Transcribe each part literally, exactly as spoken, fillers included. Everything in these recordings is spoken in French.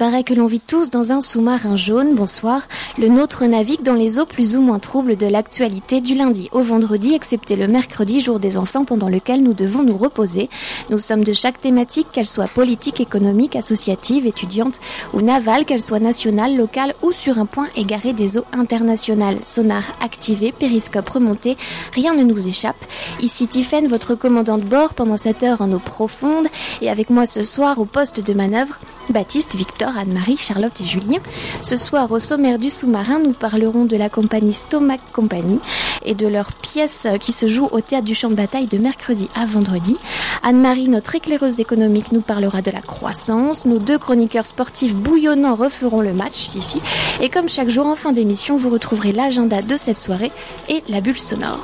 paraît que l'on vit tous dans un sous-marin jaune. Bonsoir. Le nôtre navigue dans les eaux plus ou moins troubles de l'actualité du lundi au vendredi, excepté le mercredi, jour des enfants, pendant lequel nous devons nous reposer. Nous sommes de chaque thématique, qu'elle soit politique, économique, associative, étudiante ou navale, qu'elle soit nationale, locale ou sur un point égaré des eaux internationales. Sonar activé, périscope remonté, rien ne nous échappe. Ici Tiffaine, votre commandant de bord pendant cette heure en eau profonde, et avec moi ce soir au poste de manœuvre, Baptiste, Victor, Anne-Marie, Charlotte et Julien. Ce soir, au sommaire du sous-marin, nous parlerons de la compagnie Stomac Company et de leur pièce qui se joue au théâtre du champ de bataille de mercredi à vendredi. Anne-Marie, notre éclaireuse économique, nous parlera de la croissance. Nos deux chroniqueurs sportifs bouillonnants referont le match ici. Et comme chaque jour en fin d'émission, vous retrouverez l'agenda de cette soirée et la bulle sonore.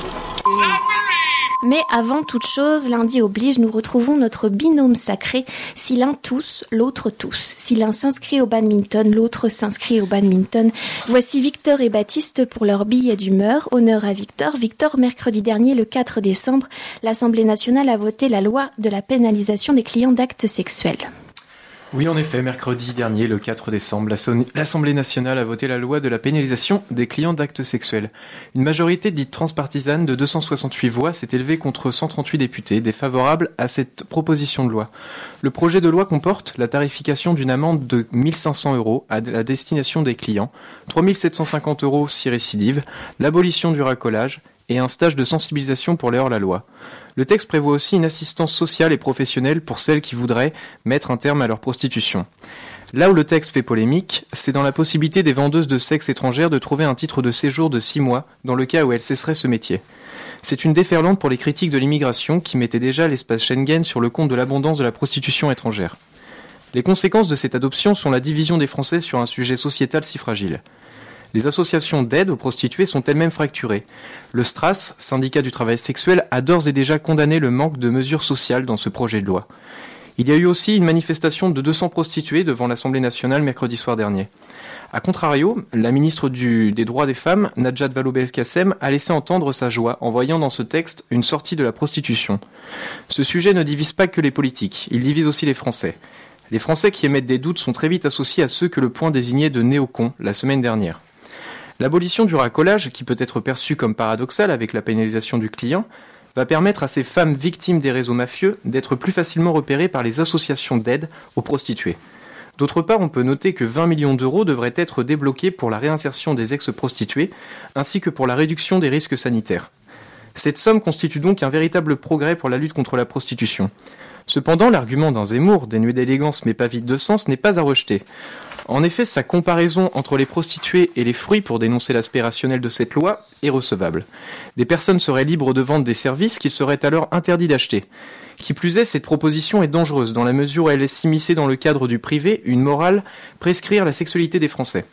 Mais avant toute chose, lundi oblige, nous retrouvons notre binôme sacré. Si l'un tousse, l'autre tousse. Si l'un s'inscrit au badminton, l'autre s'inscrit au badminton. Voici Victor et Baptiste pour leur billet d'humeur. Honneur à Victor. Victor, mercredi dernier, le quatre décembre, l'Assemblée nationale a voté la loi de la pénalisation des clients d'actes sexuels. Oui, en effet, mercredi dernier, le quatre décembre, l'Assemblée nationale a voté la loi de la pénalisation des clients d'actes sexuels. Une majorité dite transpartisane de deux cent soixante-huit voix s'est élevée contre cent trente-huit députés défavorables à cette proposition de loi. Le projet de loi comporte la tarification d'une amende de mille cinq cents euros à la destination des clients, trois mille sept cent cinquante euros si récidive, l'abolition du racolage et un stage de sensibilisation pour les hors-la-loi. Le texte prévoit aussi une assistance sociale et professionnelle pour celles qui voudraient mettre un terme à leur prostitution. Là où le texte fait polémique, c'est dans la possibilité des vendeuses de sexe étrangères de trouver un titre de séjour de six mois dans le cas où elles cesseraient ce métier. C'est une déferlante pour les critiques de l'immigration qui mettaient déjà l'espace Schengen sur le compte de l'abondance de la prostitution étrangère. Les conséquences de cette adoption sont la division des Français sur un sujet sociétal si fragile. Les associations d'aide aux prostituées sont elles-mêmes fracturées. Le S T R A S, syndicat du travail sexuel, a d'ores et déjà condamné le manque de mesures sociales dans ce projet de loi. Il y a eu aussi une manifestation de deux cents prostituées devant l'Assemblée nationale mercredi soir dernier. A contrario, la ministre du, des Droits des Femmes, Najat Vallaud-Belkacem, a laissé entendre sa joie en voyant dans ce texte une sortie de la prostitution. Ce sujet ne divise pas que les politiques, il divise aussi les Français. Les Français qui émettent des doutes sont très vite associés à ceux que le Point désignait de néocons la semaine dernière. L'abolition du racolage, qui peut être perçue comme paradoxale avec la pénalisation du client, va permettre à ces femmes victimes des réseaux mafieux d'être plus facilement repérées par les associations d'aide aux prostituées. D'autre part, on peut noter que vingt millions d'euros devraient être débloqués pour la réinsertion des ex-prostituées, ainsi que pour la réduction des risques sanitaires. Cette somme constitue donc un véritable progrès pour la lutte contre la prostitution. Cependant, l'argument d'un Zemmour, dénué d'élégance mais pas vide de sens, n'est pas à rejeter. En effet, sa comparaison entre les prostituées et les fruits pour dénoncer l'aspect rationnel de cette loi est recevable. Des personnes seraient libres de vendre des services qu'il serait alors interdit d'acheter. Qui plus est, cette proposition est dangereuse dans la mesure où elle laisse s'immiscer dans le cadre du privé une morale prescrire la sexualité des Français.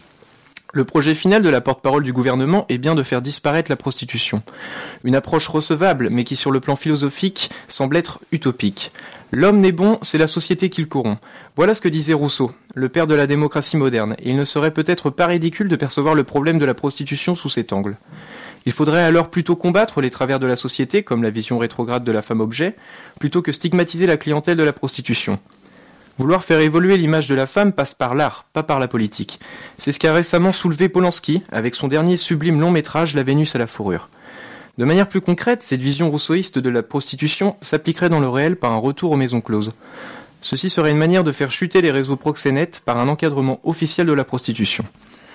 Le projet final de la porte-parole du gouvernement est bien de faire disparaître la prostitution. Une approche recevable, mais qui sur le plan philosophique semble être utopique. L'homme n'est bon, c'est la société qui le corrompt. Voilà ce que disait Rousseau, le père de la démocratie moderne, et il ne serait peut-être pas ridicule de percevoir le problème de la prostitution sous cet angle. Il faudrait alors plutôt combattre les travers de la société, comme la vision rétrograde de la femme-objet, plutôt que stigmatiser la clientèle de la prostitution. Vouloir faire évoluer l'image de la femme passe par l'art, pas par la politique. C'est ce qu'a récemment soulevé Polanski avec son dernier sublime long métrage La Vénus à la fourrure. De manière plus concrète, cette vision rousseauiste de la prostitution s'appliquerait dans le réel par un retour aux maisons closes. Ceci serait une manière de faire chuter les réseaux proxénètes par un encadrement officiel de la prostitution.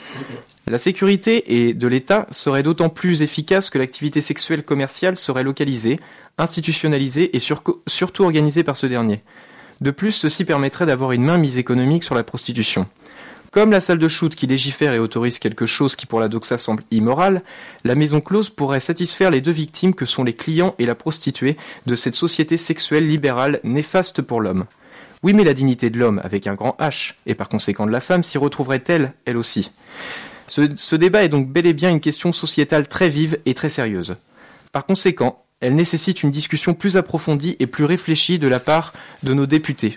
La sécurité et de l'État serait d'autant plus efficace que l'activité sexuelle commerciale serait localisée, institutionnalisée et sur- surtout organisée par ce dernier. De plus, ceci permettrait d'avoir une mainmise économique sur la prostitution. Comme la salle de shoot qui légifère et autorise quelque chose qui pour la doxa semble immoral, la maison close pourrait satisfaire les deux victimes que sont les clients et la prostituée de cette société sexuelle libérale néfaste pour l'homme. Oui, mais la dignité de l'homme, avec un grand H, et par conséquent de la femme, s'y retrouverait-elle, elle aussi ? Ce, ce débat est donc bel et bien une question sociétale très vive et très sérieuse. Par conséquent, elle nécessite une discussion plus approfondie et plus réfléchie de la part de nos députés.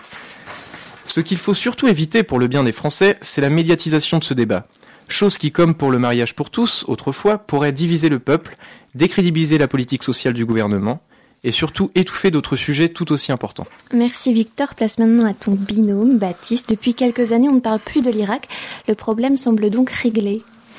Ce qu'il faut surtout éviter pour le bien des Français, c'est la médiatisation de ce débat. Chose qui, comme pour le mariage pour tous, autrefois, pourrait diviser le peuple, décrédibiliser la politique sociale du gouvernement, et surtout étouffer d'autres sujets tout aussi importants. Merci Victor, place maintenant à ton binôme Baptiste. Depuis quelques années, on ne parle plus de l'Irak. Le problème semble donc réglé.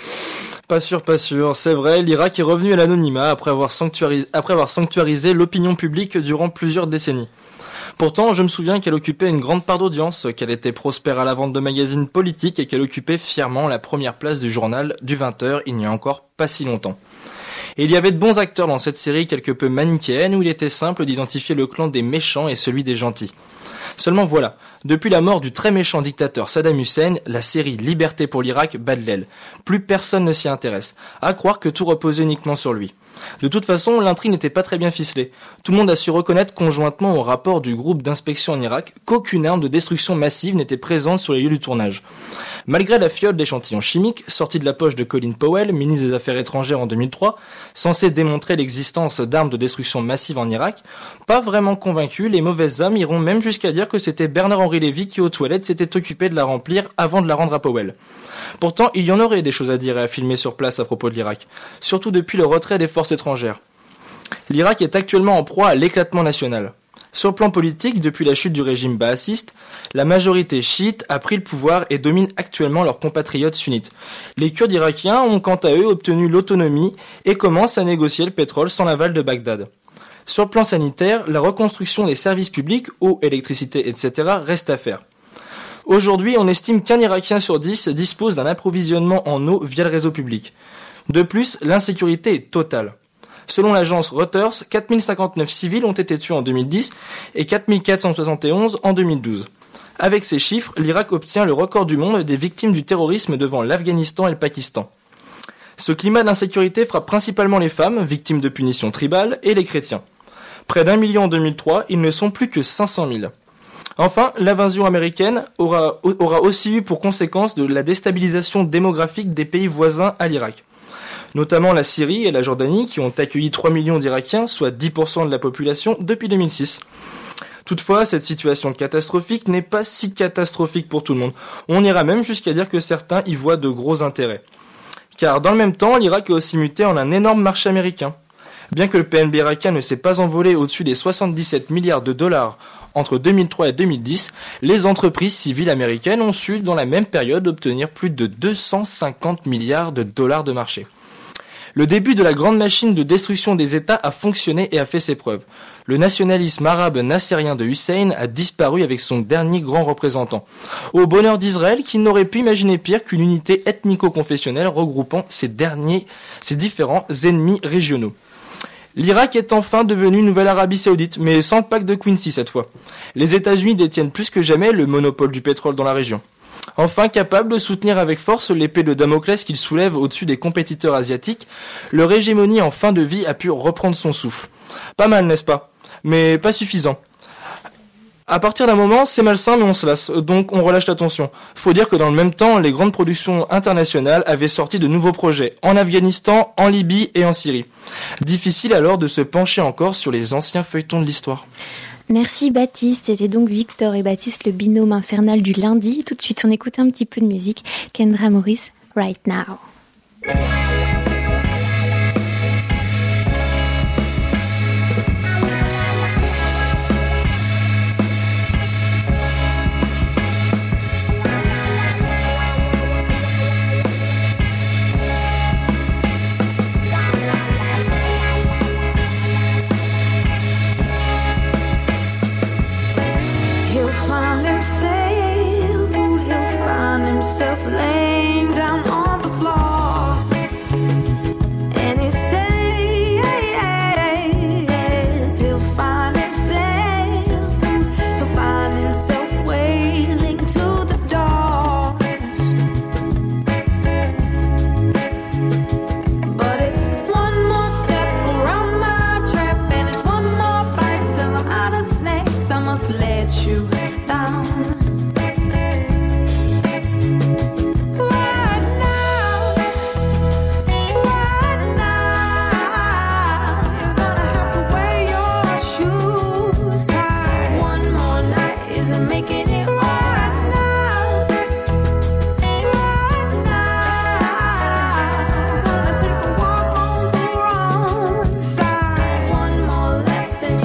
Pas sûr, pas sûr. C'est vrai, l'Irak est revenu à l'anonymat après avoir sanctuarisé, après avoir sanctuarisé l'opinion publique durant plusieurs décennies. Pourtant, je me souviens qu'elle occupait une grande part d'audience, qu'elle était prospère à la vente de magazines politiques et qu'elle occupait fièrement la première place du journal du vingt heures il n'y a encore pas si longtemps. Et il y avait de bons acteurs dans cette série quelque peu manichéenne où il était simple d'identifier le clan des méchants et celui des gentils. Seulement voilà, depuis la mort du très méchant dictateur Saddam Hussein, la série Liberté pour l'Irak bat de l'aile. Plus personne ne s'y intéresse, à croire que tout reposait uniquement sur lui. De toute façon, l'intrigue n'était pas très bien ficelée. Tout le monde a su reconnaître conjointement au rapport du groupe d'inspection en Irak qu'aucune arme de destruction massive n'était présente sur les lieux du tournage. Malgré la fiole d'échantillons chimiques, sortie de la poche de Colin Powell, ministre des Affaires étrangères en deux mille trois, censée démontrer l'existence d'armes de destruction massive en Irak, pas vraiment convaincus, les mauvaises âmes iront même jusqu'à dire que c'était Bernard-Henri Lévy qui aux toilettes s'était occupé de la remplir avant de la rendre à Powell. Pourtant, il y en aurait des choses à dire et à filmer sur place à propos de l'Irak, surtout depuis le retrait des forces étrangères. L'Irak est actuellement en proie à l'éclatement national. Sur le plan politique, depuis la chute du régime baassiste, la majorité chiite a pris le pouvoir et domine actuellement leurs compatriotes sunnites. Les Kurdes irakiens ont quant à eux obtenu l'autonomie et commencent à négocier le pétrole sans l'aval de Bagdad. Sur le plan sanitaire, la reconstruction des services publics, eau, électricité, et cetera reste à faire. Aujourd'hui, on estime qu'un Irakien sur dix dispose d'un approvisionnement en eau via le réseau public. De plus, l'insécurité est totale. Selon l'agence Reuters, quatre mille cinquante-neuf civils ont été tués en deux mille dix et quatre mille quatre cent soixante et onze en deux mille douze. Avec ces chiffres, l'Irak obtient le record du monde des victimes du terrorisme devant l'Afghanistan et le Pakistan. Ce climat d'insécurité frappe principalement les femmes, victimes de punitions tribales, et les chrétiens. Près d'un million en deux mille trois, ils ne sont plus que cinq cent mille. Enfin, l'invasion américaine aura, aura aussi eu pour conséquence de la déstabilisation démographique des pays voisins à l'Irak. Notamment la Syrie et la Jordanie qui ont accueilli trois millions d'Irakiens, soit dix pour cent de la population, depuis deux mille six. Toutefois, cette situation catastrophique n'est pas si catastrophique pour tout le monde. On ira même jusqu'à dire que certains y voient de gros intérêts. Car dans le même temps, l'Irak est aussi muté en un énorme marché américain. Bien que le P N B irakien ne s'est pas envolé au-dessus des soixante-dix-sept milliards de dollars entre deux mille trois et deux mille dix, les entreprises civiles américaines ont su, dans la même période, obtenir plus de deux cent cinquante milliards de dollars de marché. Le début de la grande machine de destruction des États a fonctionné et a fait ses preuves. Le nationalisme arabe nassérien de Hussein a disparu avec son dernier grand représentant. Au bonheur d'Israël, qui n'aurait pu imaginer pire qu'une unité ethnico-confessionnelle regroupant ces derniers, ces différents ennemis régionaux. L'Irak est enfin devenu une nouvelle Arabie Saoudite, mais sans le pacte de Quincy cette fois. Les États-Unis détiennent plus que jamais le monopole du pétrole dans la région. Enfin capable de soutenir avec force l'épée de Damoclès qu'il soulève au-dessus des compétiteurs asiatiques, leur hégémonie en fin de vie a pu reprendre son souffle. Pas mal, n'est-ce pas? Mais pas suffisant. À partir d'un moment, c'est malsain mais on se lasse, donc on relâche la tension. Faut dire que dans le même temps, les grandes productions internationales avaient sorti de nouveaux projets, en Afghanistan, en Libye et en Syrie. Difficile alors de se pencher encore sur les anciens feuilletons de l'histoire. Merci Baptiste, c'était donc Victor et Baptiste, le binôme infernal du lundi. Tout de suite, on écoute un petit peu de musique. Kendra Morris, Right Now. Laying down on the floor, and he says he'll find himself, he'll find himself wailing to the door. But it's one more step around my trap, and it's one more bite till I'm out of snakes. I must let you down. Then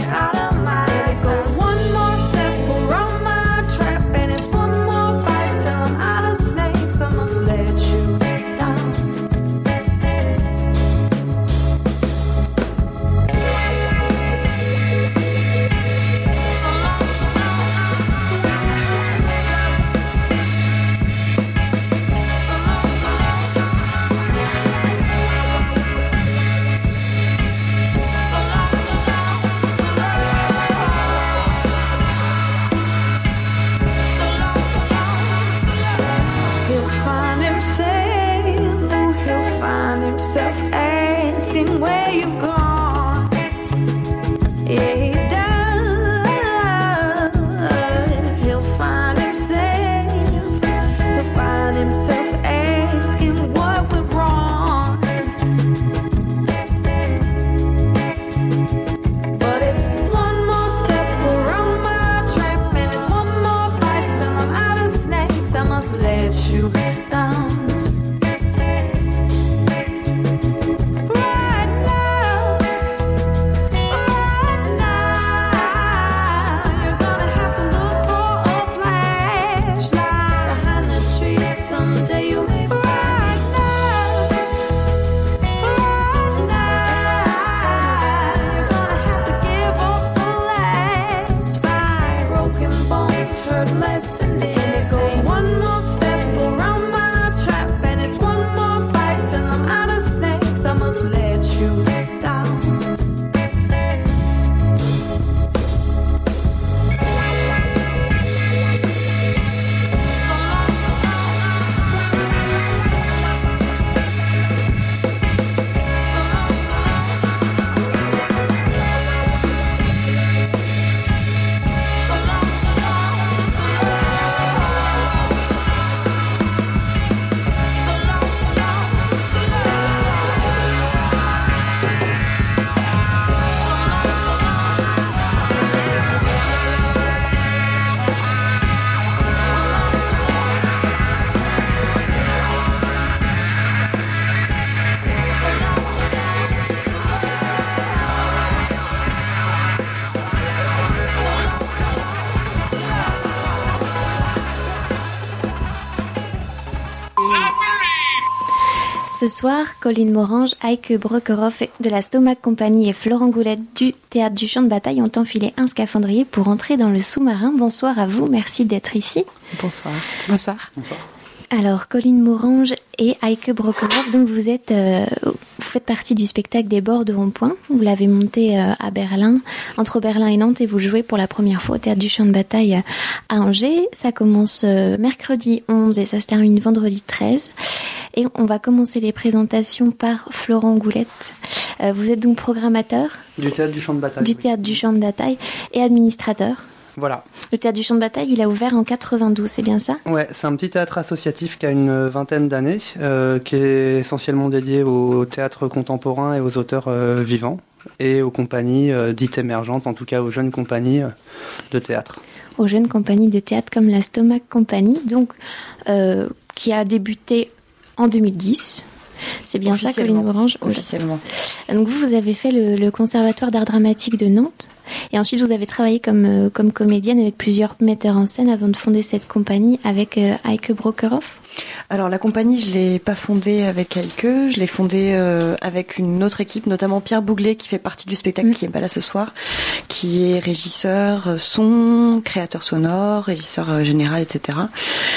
Ce soir, Colline Morange, Heike Broekhoff de la Stomack Company et Florent Goulette du Théâtre du Champ de Bataille ont enfilé un scaphandrier pour entrer dans le sous-marin. Bonsoir à vous, merci d'être ici. Bonsoir. Bonsoir. Bonsoir. Alors, Colline Morange et Heike Broekhoff, donc vous êtes, euh, vous faites partie du spectacle des bords de rond-point. Vous l'avez monté euh, à Berlin, entre Berlin et Nantes, et vous jouez pour la première fois au Théâtre du Champ de Bataille euh, à Angers. Ça commence euh, mercredi onze et ça se termine vendredi treize. Et on va commencer les présentations par Florent Goulette. Euh, vous êtes donc programmateur du Théâtre du Champ de Bataille. Du oui. Théâtre du Champ de Bataille et administrateur. Voilà. Le Théâtre du Champ de Bataille, il a ouvert en quatre-vingt-douze, c'est bien ça ? Ouais, c'est un petit théâtre associatif qui a une vingtaine d'années, euh, qui est essentiellement dédié au théâtre contemporain et aux auteurs euh, vivants, et aux compagnies euh, dites émergentes, en tout cas aux jeunes compagnies euh, de théâtre. Aux jeunes compagnies de théâtre comme la Stomack Company, donc, euh, qui a débuté en deux mille dix. C'est bien ça, Colline Morange ? Officiellement. Donc vous, vous avez fait le, le Conservatoire d'art dramatique de Nantes. Et ensuite, vous avez travaillé comme, euh, comme comédienne avec plusieurs metteurs en scène avant de fonder cette compagnie avec euh, Heike Broekhoff. Alors la compagnie, je l'ai pas fondée avec Heike, je l'ai fondée euh, avec une autre équipe, notamment Pierre Bouglet qui fait partie du spectacle, mmh. qui est pas là ce soir, qui est régisseur son, créateur sonore, régisseur euh, général, et cetera.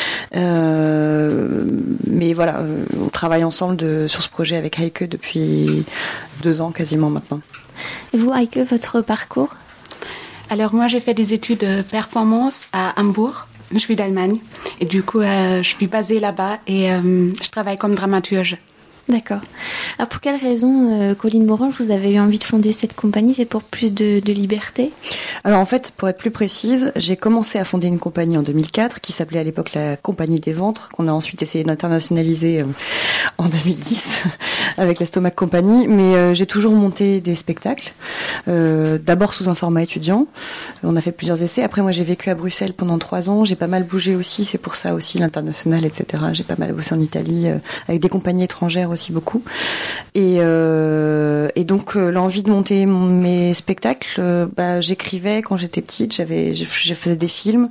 Euh, mais voilà, euh, on travaille ensemble de, sur ce projet avec Heike depuis deux ans quasiment maintenant. Et vous, Heike, votre parcours ? Alors moi, j'ai fait des études de performance à Hambourg. Je suis d'Allemagne et du coup, euh, je suis basée là-bas et euh, je travaille comme dramaturge. D'accord. Alors pour quelle raison, euh, Colline Morange, vous avez eu envie de fonder cette compagnie ? C'est pour plus de, de liberté ? Alors en fait, pour être plus précise, j'ai commencé à fonder une compagnie en deux mille quatre qui s'appelait à l'époque la Compagnie des Ventres, qu'on a ensuite essayé d'internationaliser euh, en deux mille dix avec la Stomack Company. Mais euh, j'ai toujours monté des spectacles, euh, d'abord sous un format étudiant. On a fait plusieurs essais. Après, moi, j'ai vécu à Bruxelles pendant trois ans. J'ai pas mal bougé aussi. C'est pour ça aussi l'international, et cetera. J'ai pas mal bossé en Italie euh, avec des compagnies étrangères aussi beaucoup. Et, euh, et donc euh, l'envie de monter mon, mes spectacles, euh, bah, j'écrivais quand j'étais petite, j'avais, je, je faisais des films.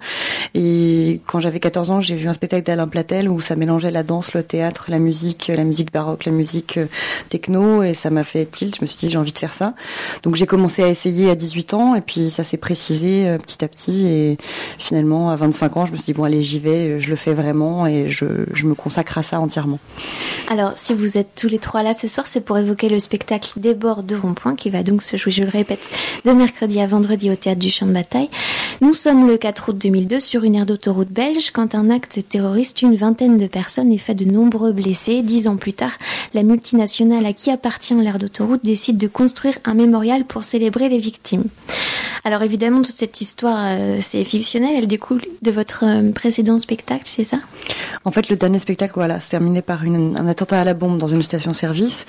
Et quand j'avais quatorze ans, j'ai vu un spectacle d'Alain Platel où ça mélangeait la danse, le théâtre, la musique, la musique baroque, la musique euh, techno, et ça m'a fait tilt. Je me suis dit j'ai envie de faire ça. Donc j'ai commencé à essayer à dix-huit ans et puis ça s'est précisé euh, petit à petit et finalement à vingt-cinq ans, je me suis dit bon allez j'y vais, je le fais vraiment et je, je me consacre à ça entièrement. Alors si vous êtes tous les trois là ce soir, c'est pour évoquer le spectacle Des bords de rond-point qui va donc se jouer, je le répète, de mercredi à vendredi au Théâtre du Champ de Bataille. Nous sommes le quatre août deux mille deux sur une aire d'autoroute belge quand un acte terroriste, une vingtaine de personnes et fait de nombreux blessés. Dix ans plus tard, la multinationale à qui appartient l'aire d'autoroute décide de construire un mémorial pour célébrer les victimes. Alors évidemment, toute cette histoire, euh, c'est fictionnel, elle découle de votre euh, précédent spectacle, c'est ça ? En fait, le dernier spectacle, voilà, se terminait par une, un attentat à la bombe dans une station-service.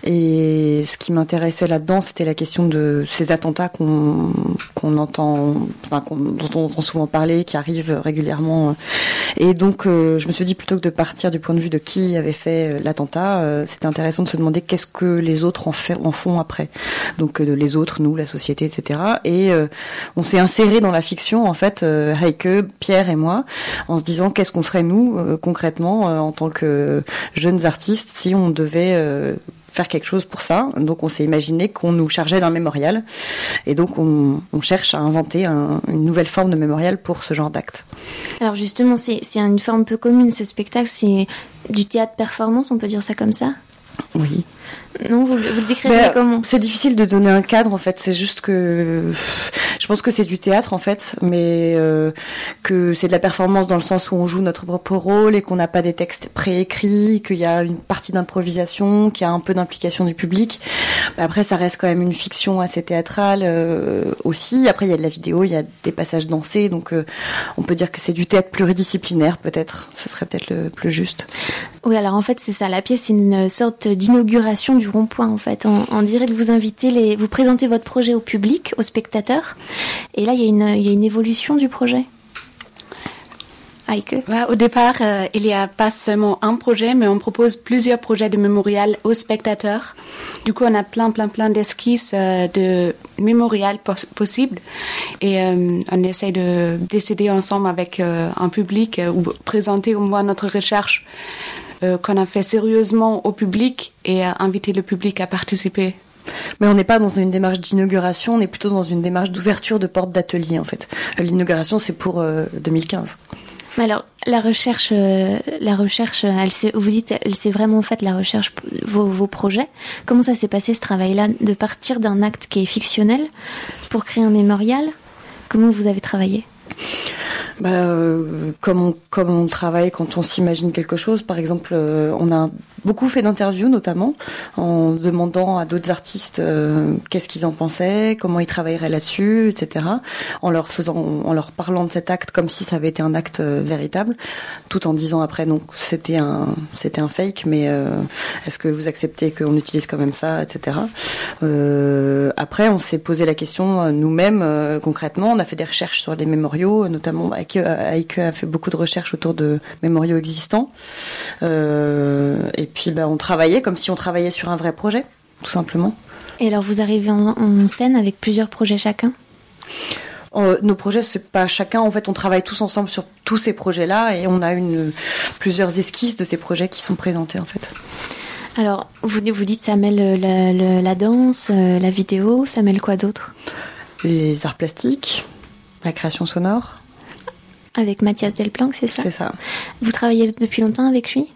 Et ce qui m'intéressait là-dedans, c'était la question de ces attentats qu'on, qu'on entend, enfin, qu'on, dont on entend souvent parler, qui arrivent régulièrement. Et donc, euh, je me suis dit, plutôt que de partir du point de vue de qui avait fait l'attentat, euh, c'était intéressant de se demander qu'est-ce que les autres en, fait, en font après. Donc, euh, les autres, nous, la société, et cetera. Et euh, on s'est inséré dans la fiction, en fait, euh, Heike, Pierre et moi, en se disant qu'est-ce qu'on ferait, nous, euh, concrètement, euh, en tant que jeunes artistes, si on devait euh, faire quelque chose pour ça. Donc on s'est imaginé qu'on nous chargeait d'un mémorial et donc on, on cherche à inventer un, une nouvelle forme de mémorial pour ce genre d'acte. Alors justement, c'est, c'est une forme peu commune ce spectacle, c'est du théâtre performance, on peut dire ça comme ça ? Oui. Non, vous, vous le décrivez ben, comment ? C'est difficile de donner un cadre en fait, c'est juste que je pense que c'est du théâtre en fait, mais euh, que c'est de la performance dans le sens où on joue notre propre rôle et qu'on n'a pas des textes préécrits, qu'il y a une partie d'improvisation, qu'il y a un peu d'implication du public. Ben, après ça reste quand même une fiction assez théâtrale euh, aussi. Après il y a de la vidéo, il y a des passages dansés, donc euh, on peut dire que c'est du théâtre pluridisciplinaire peut-être, ce serait peut-être le plus juste. Oui, alors en fait c'est ça, la pièce c'est une sorte d'inauguration du rond-point en fait. On, on dirait de vous inviter, les, vous présentez votre projet au public, aux spectateurs, et là il y a une, il y a une évolution du projet. Heike. Ouais, au départ, euh, il n'y a pas seulement un projet, mais on propose plusieurs projets de mémorial aux spectateurs. Du coup, on a plein, plein, plein d'esquisses euh, de mémorial pos- possibles. Et euh, on essaie de décider ensemble avec euh, un public euh, ou présenter au moins notre recherche euh, qu'on a fait sérieusement au public et à inviter le public à participer. Mais on n'est pas dans une démarche d'inauguration, on est plutôt dans une démarche d'ouverture de portes d'atelier en fait. L'inauguration c'est pour euh, deux mille quinze. Mais alors, la recherche, euh, la recherche, elle s'est, vous dites, elle s'est vraiment faite, la recherche, vos, vos projets. Comment ça s'est passé ce travail-là, de partir d'un acte qui est fictionnel pour créer un mémorial? Comment vous avez travaillé? Bah, euh, comme on comme on travaille quand on s'imagine quelque chose, par exemple, euh, on a beaucoup fait d'interviews notamment en demandant à d'autres artistes euh, qu'est-ce qu'ils en pensaient, comment ils travailleraient là-dessus, et cetera. En leur faisant, en leur parlant de cet acte comme si ça avait été un acte euh, véritable, tout en disant après donc c'était un c'était un fake, mais euh, est-ce que vous acceptez qu'on utilise quand même ça, et cetera. Euh, après, on s'est posé la question euh, nous-mêmes euh, concrètement. On a fait des recherches sur les mémoriaux, notamment Aike, Aike a fait beaucoup de recherches autour de mémoriaux existants. Euh, et puis, bah, on travaillait comme si on travaillait sur un vrai projet, tout simplement. Et alors, vous arrivez en, en scène avec plusieurs projets chacun? Euh, nos projets, c'est pas chacun. En fait, on travaille tous ensemble sur tous ces projets-là et on a une, plusieurs esquisses de ces projets qui sont présentés, en fait. Alors, vous, vous dites ça mêle la, la, la danse, la vidéo, ça mêle quoi d'autre? Les arts plastiques, la création sonore. Avec Mathias Delplanque, c'est ça? C'est ça. Vous travaillez depuis longtemps avec lui?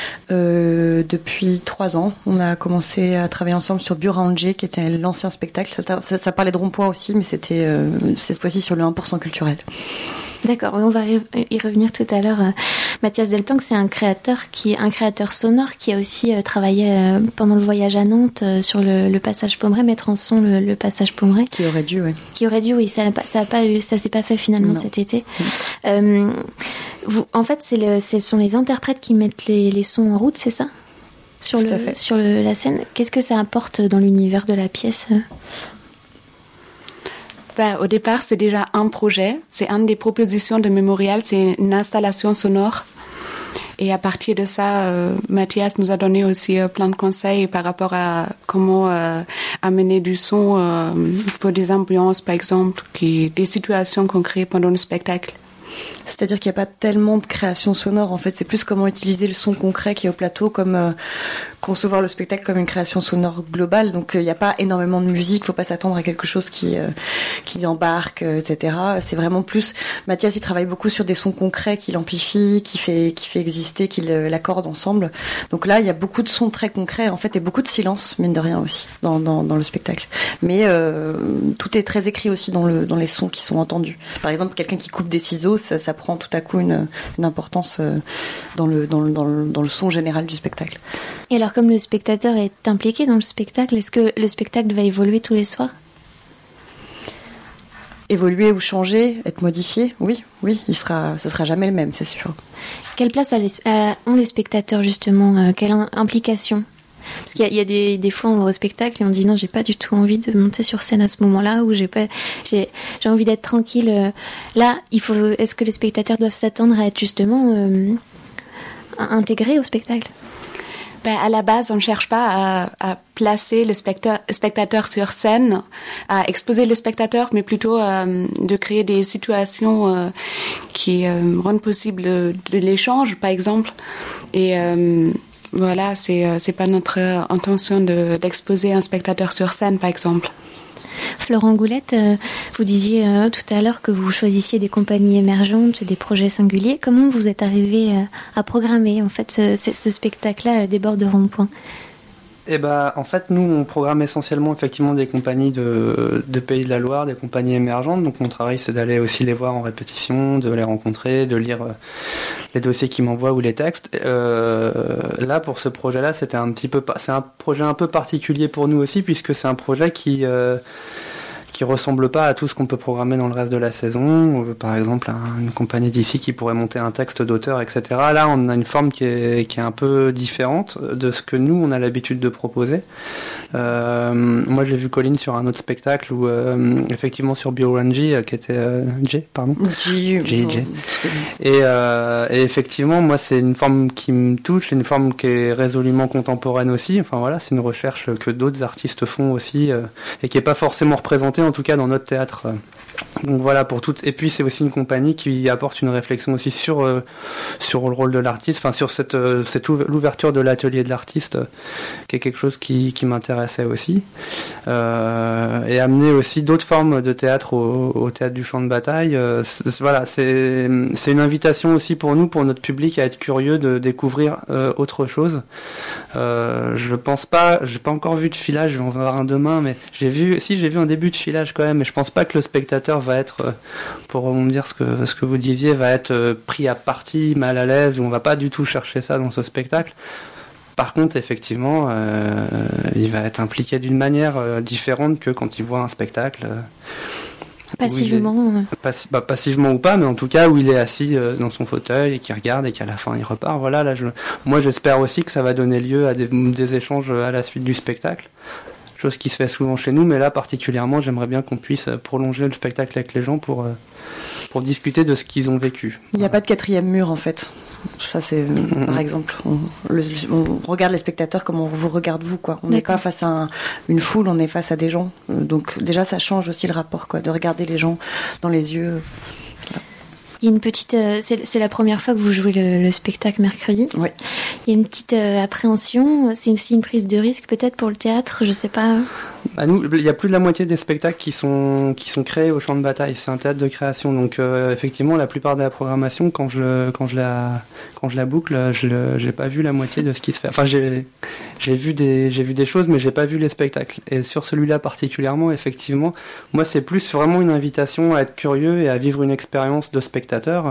Euh, depuis trois ans, on a commencé à travailler ensemble sur Bioranger, qui était l'ancien spectacle. Ça, ça, ça parlait de rond-point aussi, mais c'était euh, cette fois-ci sur le un pour cent culturel. D'accord, on va y revenir tout à l'heure. Mathias Delplanque, c'est un créateur qui, un créateur sonore qui a aussi euh, travaillé euh, pendant le voyage à Nantes euh, sur le, le passage Pommeraye, mettre en son le, le passage Pommeraye. Qui aurait dû, oui. Qui aurait dû, oui. Ça n'a pas, ça a pas eu, ça s'est pas fait finalement non. cet été. Mmh. Euh, vous, en fait, c'est le, ce sont les interprètes qui mettent les, les sons en route, c'est ça? Sur tout le, à fait. Sur le, la scène. Qu'est-ce que ça apporte dans l'univers de la pièce? Ben, au départ, c'est déjà un projet. C'est une des propositions de Mémorial. C'est une installation sonore. Et à partir de ça, euh, Mathias nous a donné aussi euh, plein de conseils par rapport à comment euh, amener du son euh, pour des ambiances, par exemple, qui, des situations qu'on crée pendant le spectacle. C'est-à-dire qu'il n'y a pas tellement de création sonore. En fait, c'est plus comment utiliser le son concret qui est au plateau, comme euh, concevoir le spectacle comme une création sonore globale. Donc, il euh, n'y a pas énormément de musique. Il ne faut pas s'attendre à quelque chose qui euh, qui embarque, euh, et cetera. C'est vraiment plus. Mathias, il travaille beaucoup sur des sons concrets qu'il amplifie, qui fait qui fait exister, qu'il euh, l'accorde ensemble. Donc là, il y a beaucoup de sons très concrets, en fait, et beaucoup de silence, mine de rien aussi, dans dans, dans le spectacle. Mais euh, tout est très écrit aussi dans le dans les sons qui sont entendus. Par exemple, quelqu'un qui coupe des ciseaux, ça, ça prend tout à coup une, une importance dans le, dans, le, dans, le, dans le son général du spectacle. Et alors, comme le spectateur est impliqué dans le spectacle, est-ce que le spectacle va évoluer tous les soirs? Évoluer ou changer, être modifié, oui, oui, il sera, ce sera jamais le même, c'est sûr. Quelle place a les, euh, ont les spectateurs justement? euh, Quelle implication? Parce qu'il y a, il y a des, des fois on va au spectacle et on dit non, j'ai pas du tout envie de monter sur scène à ce moment-là, ou j'ai pas, j'ai, j'ai envie d'être tranquille. Là, il faut. Est-ce que les spectateurs doivent s'attendre à être justement euh, intégrés au spectacle? Ben, à la base, on ne cherche pas à, à placer le spectateur, spectateur sur scène, à exposer le spectateur, mais plutôt euh, de créer des situations euh, qui euh, rendent possible de, de l'échange, par exemple. Et euh, voilà, c'est c'est pas notre intention de d'exposer un spectateur sur scène, par exemple. Florent Goulette, euh, vous disiez euh, tout à l'heure que vous choisissiez des compagnies émergentes, des projets singuliers. Comment vous êtes arrivé euh, à programmer en fait ce, ce, ce spectacle-là euh, des bords de rond-point? Eh ben, en fait, nous, on programme essentiellement effectivement des compagnies de, de Pays de la Loire, des compagnies émergentes. Donc, mon travail, c'est d'aller aussi les voir en répétition, de les rencontrer, de lire euh, les dossiers qu'ils m'envoient ou les textes. Euh, là, pour ce projet-là, c'était un petit peu, c'est un projet un peu particulier pour nous aussi, puisque c'est un projet qui euh, qui ressemble pas à tout ce qu'on peut programmer dans le reste de la saison. Par exemple, un, une compagnie d'ici qui pourrait monter un texte d'auteur, et cetera. Là, on a une forme qui est, qui est un peu différente de ce que nous, on a l'habitude de proposer. Euh, moi, j'ai vu Colline sur un autre spectacle où, euh, effectivement, sur Bioranger, qui était euh, J, pardon. J, J, J. Et, euh, et effectivement, moi, c'est une forme qui me touche, une forme qui est résolument contemporaine aussi. Enfin voilà, c'est une recherche que d'autres artistes font aussi euh, et qui est pas forcément représentée, en tout cas dans notre théâtre. Donc voilà pour toutes. Et puis c'est aussi une compagnie qui apporte une réflexion aussi sur euh, sur le rôle de l'artiste, enfin sur cette euh, cette ouv- l'ouverture de l'atelier de l'artiste, euh, qui est quelque chose qui qui m'intéressait aussi, euh, et amener aussi d'autres formes de théâtre au, au théâtre du champ de bataille. Euh, c'est, voilà, c'est c'est une invitation aussi pour nous, pour notre public, à être curieux de découvrir euh, autre chose. Euh, je pense pas, j'ai pas encore vu de filage, je vais en voir un demain, mais j'ai vu, si j'ai vu un début de filage quand même, mais je pense pas que le spectateur va être, pour rebondir ce que ce que vous disiez, va être pris à partie, mal à l'aise, ou on va pas du tout chercher ça dans ce spectacle. Par contre, effectivement, euh, il va être impliqué d'une manière euh, différente que quand il voit un spectacle. Euh, Passivement. est, passi- bah, passivement ou pas, mais en tout cas où il est assis euh, dans son fauteuil et qui regarde et qu'à la fin il repart. Voilà, là, je, moi j'espère aussi que ça va donner lieu à des, des échanges à la suite du spectacle. Chose qui se fait souvent chez nous, mais là particulièrement, j'aimerais bien qu'on puisse prolonger le spectacle avec les gens pour, euh, pour discuter de ce qu'ils ont vécu. Il n'y a pas de quatrième mur en fait. Ça c'est Mm-hmm. par exemple, on, le- on regarde les spectateurs comme on vous regarde vous quoi. On n'est D'accord. pas face à un- une foule, on est face à des gens. Euh, Donc déjà ça change aussi le rapport quoi, de regarder les gens dans les yeux. Il y a une petite, euh, c'est, c'est la première fois que vous jouez le, le spectacle mercredi. Oui. Il y a une petite euh, appréhension. C'est aussi une prise de risque peut-être pour le théâtre, je sais pas. Bah, nous, il y a plus de la moitié des spectacles qui sont qui sont créés au champ de bataille. C'est un théâtre de création, donc euh, effectivement, la plupart de la programmation, quand je quand je la quand je la boucle, je le, j'ai pas vu la moitié de ce qui se fait. Enfin, j'ai j'ai vu des j'ai vu des choses, mais j'ai pas vu les spectacles. Et sur celui-là particulièrement, effectivement, moi, c'est plus vraiment une invitation à être curieux et à vivre une expérience de spectateur.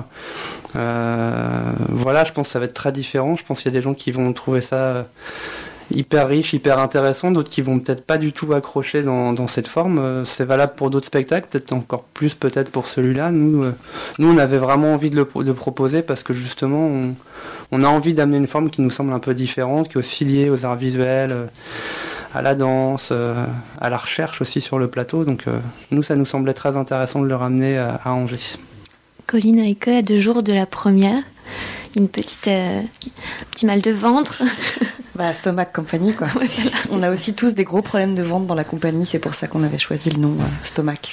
Euh, voilà, je pense que ça va être très différent. Je pense qu'il y a des gens qui vont trouver ça hyper riche, hyper intéressant, d'autres qui vont peut-être pas du tout accrocher dans, dans cette forme. Euh, c'est valable pour d'autres spectacles, peut-être encore plus peut-être pour celui-là. Nous, euh, nous on avait vraiment envie de le de proposer parce que justement, on, on a envie d'amener une forme qui nous semble un peu différente, qui est aussi liée aux arts visuels, euh, à la danse, euh, à la recherche aussi sur le plateau. Donc euh, nous, ça nous semblait très intéressant de le ramener à, à Angers. Colline Heike, à deux jours de la première, une petite, euh, petit mal de ventre. Bah Stomac Company quoi. Ouais, voilà, On a ça. aussi tous des gros problèmes de vente dans la compagnie, c'est pour ça qu'on avait choisi le nom euh, Stomac.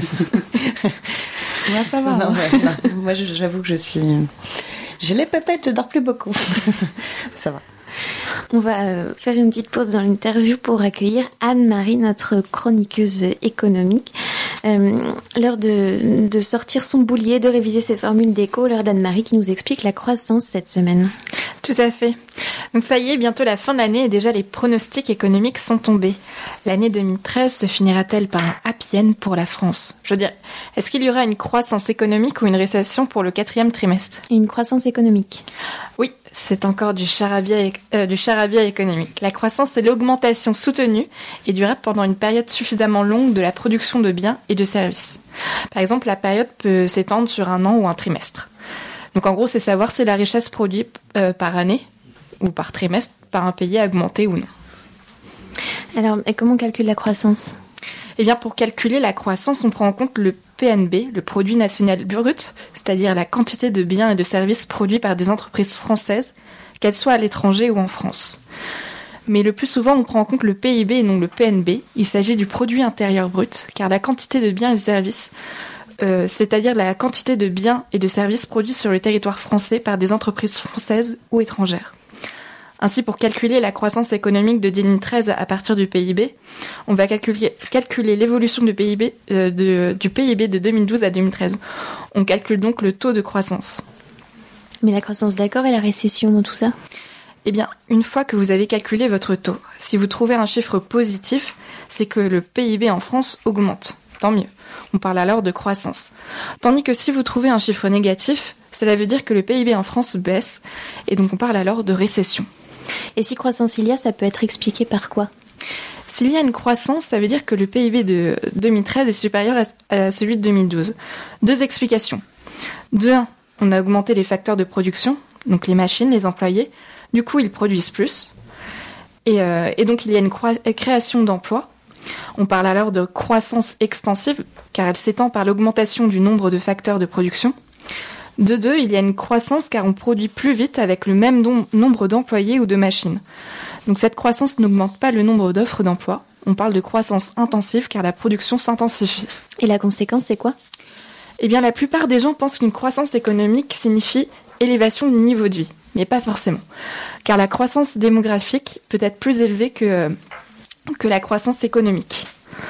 Moi, ça va. Non, hein. ouais, non. Moi je- j'avoue que je suis, j'ai les pépettes, je dors plus beaucoup. Ça va. On va euh, faire une petite pause dans l'interview pour accueillir Anne-Marie, notre chroniqueuse économique. Euh, l'heure de, de sortir son boulier, de réviser ses formules d'éco, l'heure d'Anne-Marie qui nous explique la croissance cette semaine. Tout à fait. Donc ça y est, bientôt la fin de l'année et déjà les pronostics économiques sont tombés. L'année deux mille treize se finira-t-elle par un happy end pour la France ? Je veux dire, est-ce qu'il y aura une croissance économique ou une récession pour le quatrième trimestre ? Et une croissance économique. Oui, c'est encore du charabia, é- euh, du charabia économique. La croissance, c'est l'augmentation soutenue et durable pendant une période suffisamment longue de la production de biens et de services. Par exemple, la période peut s'étendre sur un an ou un trimestre. Donc en gros, c'est savoir si la richesse produite euh, par année ou par trimestre par un pays a augmenté ou non. Alors, et comment on calcule la croissance ? Eh bien, pour calculer la croissance, on prend en compte le P N B, le produit national brut, c'est-à-dire la quantité de biens et de services produits par des entreprises françaises, qu'elles soient à l'étranger ou en France. Mais le plus souvent, on prend en compte le P I B et non le P N B. Il s'agit du produit intérieur brut, car la quantité de biens et de services, euh, c'est-à-dire la quantité de biens et de services produits sur le territoire français par des entreprises françaises ou étrangères. Ainsi, pour calculer la croissance économique de deux mille treize à partir du P I B, on va calculer, calculer l'évolution du P I B, euh, de, du P I B de deux mille douze à deux mille treize. On calcule donc le taux de croissance. Mais la croissance, d'accord, et la récession dans tout ça ? Eh bien, une fois que vous avez calculé votre taux, si vous trouvez un chiffre positif, c'est que le P I B en France augmente. Tant mieux. On parle alors de croissance. Tandis que si vous trouvez un chiffre négatif, cela veut dire que le P I B en France baisse, et donc on parle alors de récession. Et si croissance il y a, ça peut être expliqué par quoi ? S'il y a une croissance, ça veut dire que le P I B de deux mille treize est supérieur à, à celui de deux mille douze. Deux explications. De un, on a augmenté les facteurs de production, donc les machines, les employés. Du coup, ils produisent plus. Et, euh, et donc, il y a une croi- création d'emplois. On parle alors de croissance extensive, car elle s'étend par l'augmentation du nombre de facteurs de production. De deux, il y a une croissance car on produit plus vite avec le même don- nombre d'employés ou de machines. Donc cette croissance n'augmente pas le nombre d'offres d'emploi, On parle de croissance intensive car la production s'intensifie. Et la conséquence, c'est quoi ? Eh bien, la plupart des gens pensent qu'une croissance économique signifie élévation du niveau de vie, mais pas forcément. Car la croissance démographique peut être plus élevée que, que la croissance économique.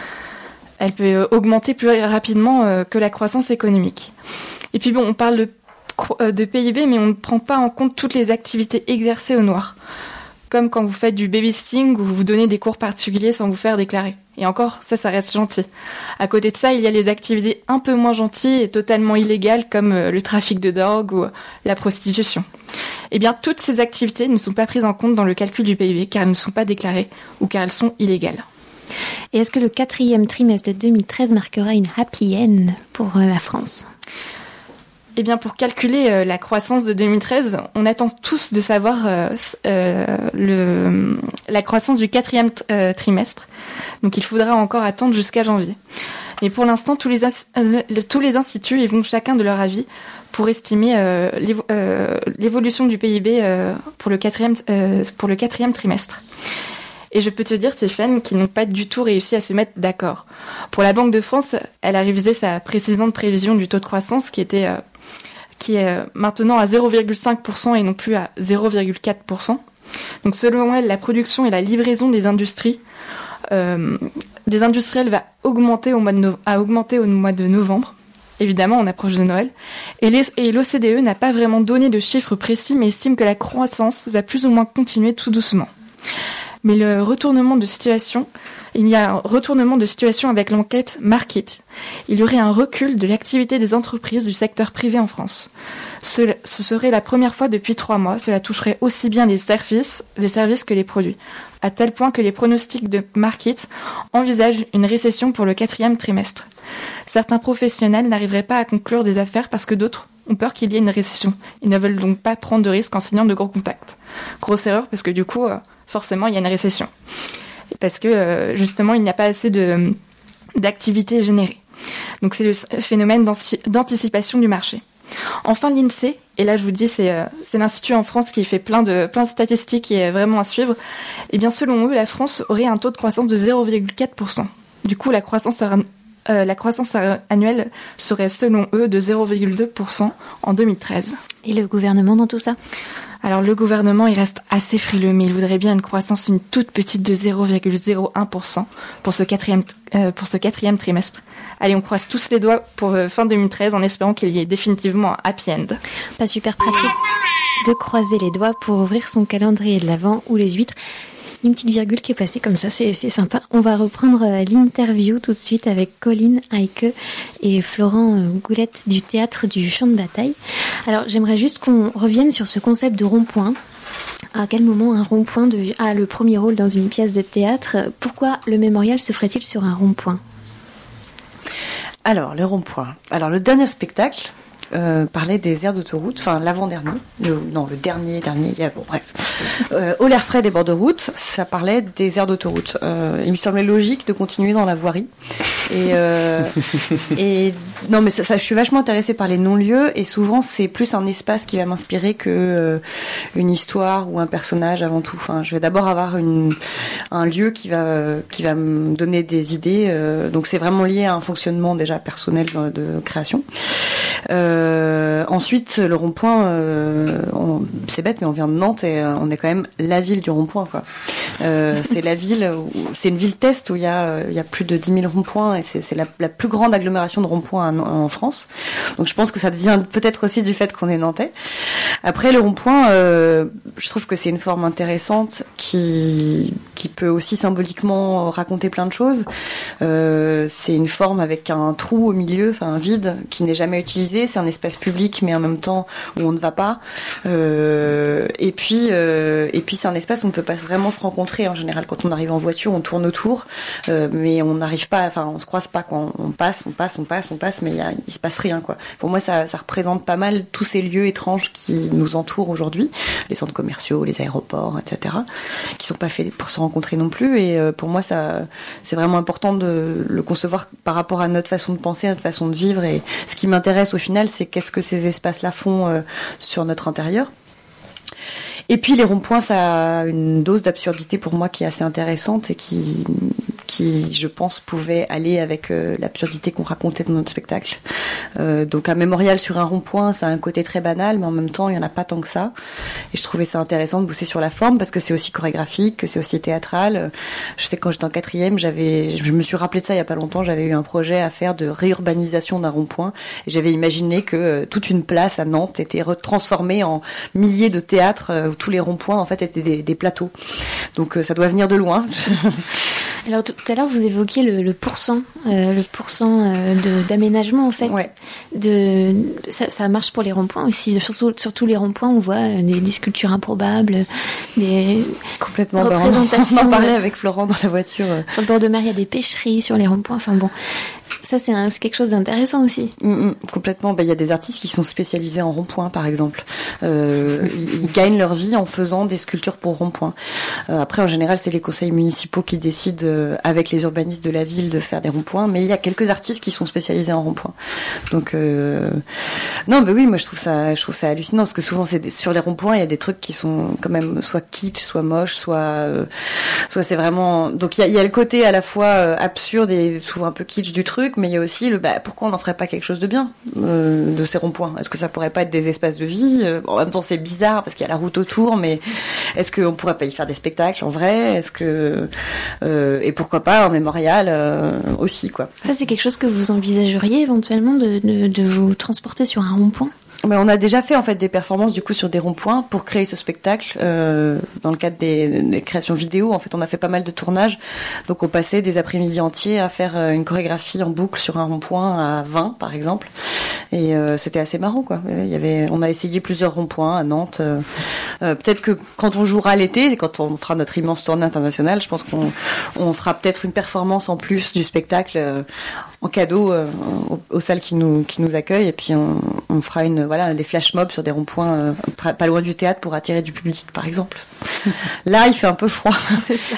Elle peut augmenter plus rapidement que la croissance économique. Et puis bon, on parle de, de P I B, mais on ne prend pas en compte toutes les activités exercées au noir. Comme quand vous faites du babysitting ou vous donnez des cours particuliers sans vous faire déclarer. Et encore, ça, ça reste gentil. À côté de ça, il y a les activités un peu moins gentilles et totalement illégales comme le trafic de drogue ou la prostitution. Eh bien, toutes ces activités ne sont pas prises en compte dans le calcul du P I B car elles ne sont pas déclarées ou car elles sont illégales. Et est-ce que le quatrième trimestre de deux mille treize marquera une happy end pour la France ? Eh bien, pour calculer euh, la croissance de deux mille treize, on attend tous de savoir euh, euh, le, la croissance du quatrième t- euh, trimestre. Donc, il faudra encore attendre jusqu'à janvier. Mais pour l'instant, tous les, ins- euh, tous les instituts ils vont chacun de leur avis pour estimer euh, l'évo- euh, l'évolution du P I B euh, pour, le quatrième, euh, pour le quatrième trimestre. Et je peux te dire, Stéphane, qu'ils n'ont pas du tout réussi à se mettre d'accord. Pour la Banque de France, elle a révisé sa précédente prévision du taux de croissance qui était... Euh, qui est maintenant à zéro virgule cinq pour cent et non plus à zéro virgule quatre pour cent. Donc selon elle, la production et la livraison des industries, euh, des industriels va augmenter au mois de no- a augmenté au mois de novembre. Évidemment, on approche de Noël. Et, les, et l'O C D E n'a pas vraiment donné de chiffres précis, mais estime que la croissance va plus ou moins continuer tout doucement. Mais le retournement de situation, il y a un retournement de situation avec l'enquête Market. Il y aurait un recul de l'activité des entreprises du secteur privé en France. Ce, ce serait la première fois depuis trois mois. Cela toucherait aussi bien les services, les services que les produits. À tel point que les pronostics de Market envisagent une récession pour le quatrième trimestre. Certains professionnels n'arriveraient pas à conclure des affaires parce que d'autres ont peur qu'il y ait une récession. Ils ne veulent donc pas prendre de risques en signant de gros contacts. Grosse erreur parce que du coup, forcément, il y a une récession. Parce que, euh, justement, il n'y a pas assez de, d'activité générée. Donc, c'est le phénomène d'anticipation du marché. Enfin, l'INSEE, et là, je vous dis, c'est, euh, c'est l'institut en France qui fait plein de, plein de statistiques et est vraiment à suivre. Eh bien, selon eux, la France aurait un taux de croissance de zéro virgule quatre pour cent. Du coup, la croissance, euh, la croissance annuelle serait, selon eux, de zéro virgule deux pour cent en deux mille treize. Et le gouvernement dans tout ça ? Alors le gouvernement, il reste assez frileux, mais il voudrait bien une croissance une toute petite de zéro virgule zéro un pour cent pour ce quatrième, euh, pour ce quatrième trimestre. Allez, on croise tous les doigts pour euh, fin deux mille treize en espérant qu'il y ait définitivement un happy end. Pas super pratique de croiser les doigts pour ouvrir son calendrier de l'Avent ou les huîtres. Une petite virgule qui est passée comme ça, c'est, c'est sympa. On va reprendre euh, l'interview tout de suite avec Colline Heike et Florent euh, Goulette du Théâtre du Champ de Bataille. Alors, j'aimerais juste qu'on revienne sur ce concept de rond-point. À quel moment un rond-point devient ah, le premier rôle dans une pièce de théâtre ? Pourquoi le mémorial se ferait-il sur un rond-point ? Alors, le rond-point. Alors, le dernier spectacle euh, parlait des aires d'autoroute, enfin l'avant-dernier, le, non, le dernier, dernier, bon, bref. Euh, Au l'air frais des bords de route, ça parlait des aires d'autoroute. Euh, il me semblait logique de continuer dans la voirie. Et, euh, et non, mais ça, ça, je suis vachement intéressée par les non-lieux, et souvent c'est plus un espace qui va m'inspirer que euh, une histoire ou un personnage avant tout. Enfin, je vais d'abord avoir une, un lieu qui va qui va me donner des idées. Euh, donc c'est vraiment lié à un fonctionnement déjà personnel de, de création. Euh, ensuite, le rond-point, euh, on, c'est bête, mais on vient de Nantes et euh, on est quand même la ville du rond-point, quoi. Euh, c'est la ville, où, c'est une ville test où il y a, il y a plus de dix mille ronds-points et c'est, c'est la, la plus grande agglomération de ronds-points en, en France. Donc je pense que ça vient peut-être aussi du fait qu'on est nantais. Après, le rond-point, euh, je trouve que c'est une forme intéressante qui, qui peut aussi symboliquement raconter plein de choses. Euh, c'est une forme avec un trou au milieu, enfin un vide qui n'est jamais utilisé. C'est un espace public, mais en même temps où on ne va pas. Euh, et puis, euh, et puis c'est un espace où on peut pas vraiment se rencontrer. En général, quand on arrive en voiture, on tourne autour, euh, mais on n'arrive pas. Enfin, on se croise pas. Quand on passe, on passe, on passe, on passe, mais il y a, il se passe rien, quoi. Pour moi, ça, ça représente pas mal tous ces lieux étranges qui nous entourent aujourd'hui, les centres commerciaux, les aéroports, et cetera, qui sont pas faits pour se rencontrer non plus. Et euh, pour moi, ça, c'est vraiment important de le concevoir par rapport à notre façon de penser, notre façon de vivre. Et ce qui m'intéresse au final, c'est qu'est-ce que ces espaces-là font euh, sur notre intérieur. Et puis les ronds-points, ça a une dose d'absurdité pour moi qui est assez intéressante et qui, qui, je pense, pouvait aller avec euh, l'absurdité qu'on racontait dans notre spectacle. Euh, donc un mémorial sur un rond-point, ça a un côté très banal, mais en même temps, il y en a pas tant que ça. Et je trouvais ça intéressant de bosser sur la forme parce que c'est aussi chorégraphique, que c'est aussi théâtral. Je sais que quand j'étais en quatrième, j'avais, je me suis rappelé de ça il y a pas longtemps. J'avais eu un projet à faire de réurbanisation d'un rond-point et j'avais imaginé que euh, toute une place à Nantes était transformée en milliers de théâtres euh, où tous les ronds-points en fait étaient des, des plateaux. Donc euh, ça doit venir de loin. Alors tout à l'heure vous évoquiez le, le pourcent, euh, le pourcent euh, de, d'aménagement en fait. Ouais. De, ça, ça marche pour les ronds-points aussi, surtout sur tous les ronds-points on voit des, des sculptures improbables, des complètement représentations. On en parlait avec Florent dans la voiture. Sur le bord de mer il y a des pêcheries sur les ronds-points. Enfin bon. Ça, c'est, un, c'est quelque chose d'intéressant aussi. Mmh, mmh, complètement. Ben, y a des artistes qui sont spécialisés en rond-point, par exemple. Euh, ils, ils gagnent leur vie en faisant des sculptures pour rond-point. Euh, après, en général, c'est les conseils municipaux qui décident, euh, avec les urbanistes de la ville, de faire des ronds-points. Mais il y a quelques artistes qui sont spécialisés en rond-point. Donc, euh... non, ben oui, moi, je trouve ça, je trouve ça hallucinant parce que souvent, c'est des, sur les ronds-points, il y a des trucs qui sont quand même soit kitsch, soit moches, soit, euh, soit c'est vraiment. Donc, il y a, y a le côté à la fois euh, absurde et souvent un peu kitsch du truc. Mais il y a aussi le bah, pourquoi on n'en ferait pas quelque chose de bien euh, de ces ronds-points. Est-ce que ça pourrait pas être des espaces de vie euh, en même temps c'est bizarre parce qu'il y a la route autour, mais est-ce qu'on pourrait pas y faire des spectacles en vrai? Est-ce que euh, et pourquoi pas un mémorial euh, aussi quoi. Ça c'est quelque chose que vous envisageriez éventuellement de, de, de vous transporter sur un rond-point? Mais on a déjà fait en fait des performances du coup sur des ronds-points pour créer ce spectacle euh, dans le cadre des, des créations vidéo. En fait, on a fait pas mal de tournages, donc on passait des après-midi entiers à faire euh, une chorégraphie en boucle sur un rond-point à vingt par exemple, et euh, c'était assez marrant quoi. Il y avait, on a essayé plusieurs ronds-points à Nantes. Euh, euh, peut-être que quand on jouera l'été, quand on fera notre immense tournée internationale, je pense qu'on on fera peut-être une performance en plus du spectacle euh, en cadeau euh, aux, aux salles qui nous qui nous accueillent, et puis on, on fera une voilà, des flash mobs sur des ronds-points euh, pas loin du théâtre pour attirer du public, par exemple. Là, il fait un peu froid. C'est ça.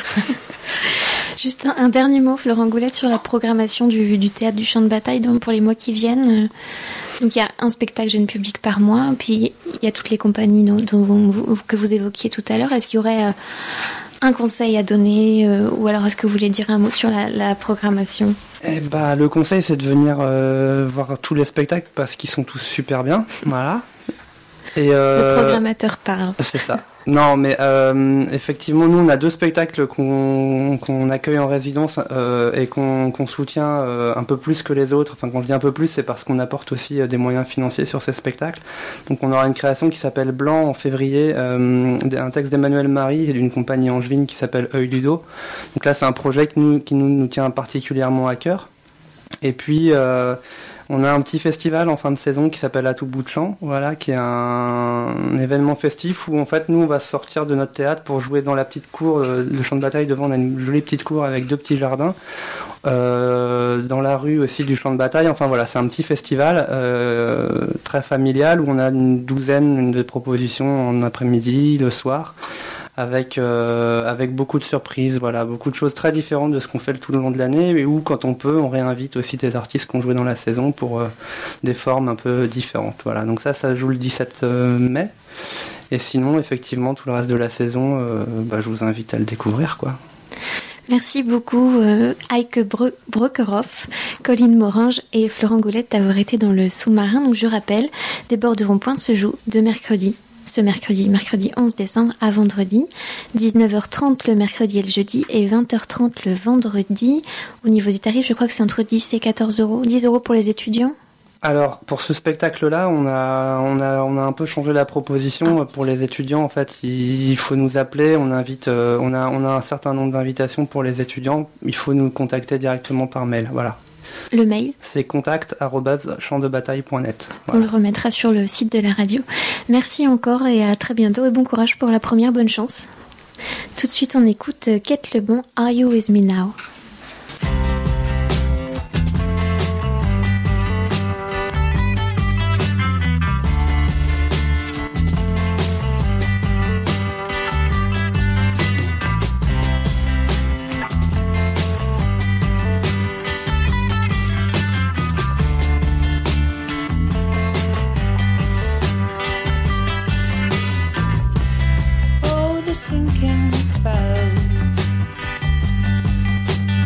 Juste un, un dernier mot, Florent Goulette, sur la programmation du, du théâtre du Champ de Bataille donc pour les mois qui viennent. Donc, il y a un spectacle jeune public par mois, puis il y a toutes les compagnies dont, dont vous, que vous évoquiez tout à l'heure. Est-ce qu'il y aurait euh, un conseil à donner euh, ou alors est-ce que vous voulez dire un mot sur la, la programmation ? Eh bah, le conseil, c'est de venir euh, voir tous les spectacles parce qu'ils sont tous super bien. Voilà. Et, euh, le programmateur parle. C'est ça. Non, mais euh, effectivement, nous, on a deux spectacles qu'on, qu'on accueille en résidence euh, et qu'on, qu'on soutient euh, un peu plus que les autres. Enfin, qu'on dit un peu plus, c'est parce qu'on apporte aussi euh, des moyens financiers sur ces spectacles. Donc, on aura une création qui s'appelle Blanc en février, euh, un texte d'Emmanuel Marie et d'une compagnie angevine qui s'appelle Œil Ludo. Donc là, c'est un projet qui nous, qui nous, nous tient particulièrement à cœur. Et puis... Euh, on a un petit festival en fin de saison qui s'appelle À tout bout de champ, voilà, qui est un, un événement festif où en fait nous on va sortir de notre théâtre pour jouer dans la petite cour, euh, le champ de bataille devant, on a une jolie petite cour avec deux petits jardins, euh, dans la rue aussi du champ de bataille. Enfin voilà, c'est un petit festival euh, très familial où on a une douzaine de propositions en après-midi, le soir. Avec euh, avec beaucoup de surprises, voilà, beaucoup de choses très différentes de ce qu'on fait tout le long de l'année, et où quand on peut, on réinvite aussi des artistes qui ont joué dans la saison pour euh, des formes un peu différentes. Voilà, donc ça, ça joue le dix-sept mai. Et sinon, effectivement, tout le reste de la saison, euh, bah, je vous invite à le découvrir, quoi. Merci beaucoup euh, Heike Bre- Brockeroff, Colline Morange et Florent Goulette d'avoir été dans le sous-marin. Donc je rappelle, Des bords de rond-point se joue de mercredi. Ce mercredi, mercredi onze décembre à vendredi, dix-neuf heures trente le mercredi et le jeudi et vingt heures trente le vendredi. Au niveau du tarif, je crois que c'est entre dix et quatorze euros. dix euros pour les étudiants. Alors, pour ce spectacle-là, on a, on a, on a un peu changé la proposition. Ah. Pour les étudiants, en fait, il faut nous appeler. On invite, euh, on a, on a un certain nombre d'invitations pour les étudiants. Il faut nous contacter directement par mail. Voilà. Le mail, c'est contact arobase champ de bataille point net. Voilà. On le remettra sur le site de la radio. Merci encore et à très bientôt et bon courage pour la première, bonne chance. Tout de suite, on écoute Kate Lebon, Are You With Me Now? Sinking spell